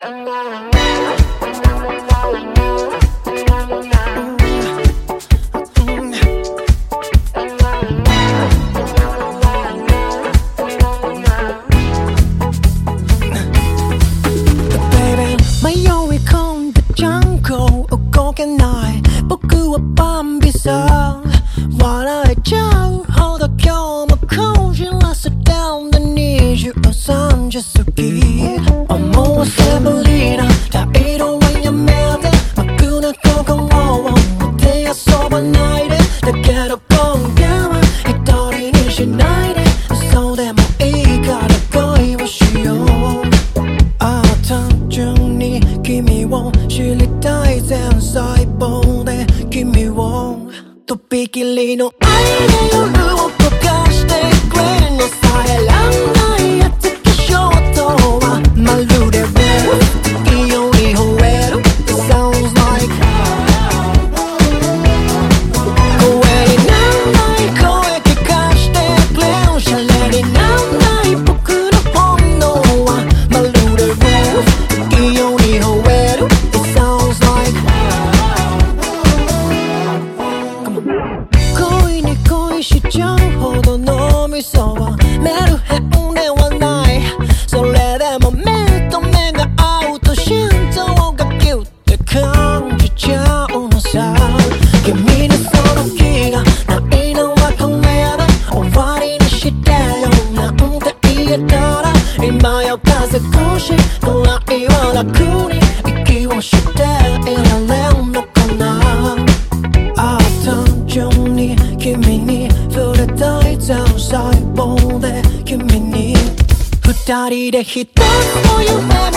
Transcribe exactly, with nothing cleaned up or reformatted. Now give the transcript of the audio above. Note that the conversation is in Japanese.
動けない僕はバンビさ笑えちゃうほど今日もこじらせたんだにじゅうさんじ過ぎ思わせぶりな態度はやめて真っ暗な心を持って遊ばないでだけど今夜は一人にしないでそうでもいいから恋をしようああ単純に君を知りたい全細胞で君をとびきりの愛で夜を溶かしてくれるのさえらんないやつ化粧とはまるでいいように吠える It sounds like 声になんない声聞かしてくれるシャレになんない僕の本能はまるでいいように吠える It sounds like恋に恋しちゃうほどのミソはメルヘンではないそれでも目と目が合うと心臓がギュッて感じちゃうのさ君にその気がないのはこれで終わりにしてよなんて言えたら今よ風越し暗いは楽に息をしていられんのかなああ単純に君に触れたい全細胞で君に二人で一つの夢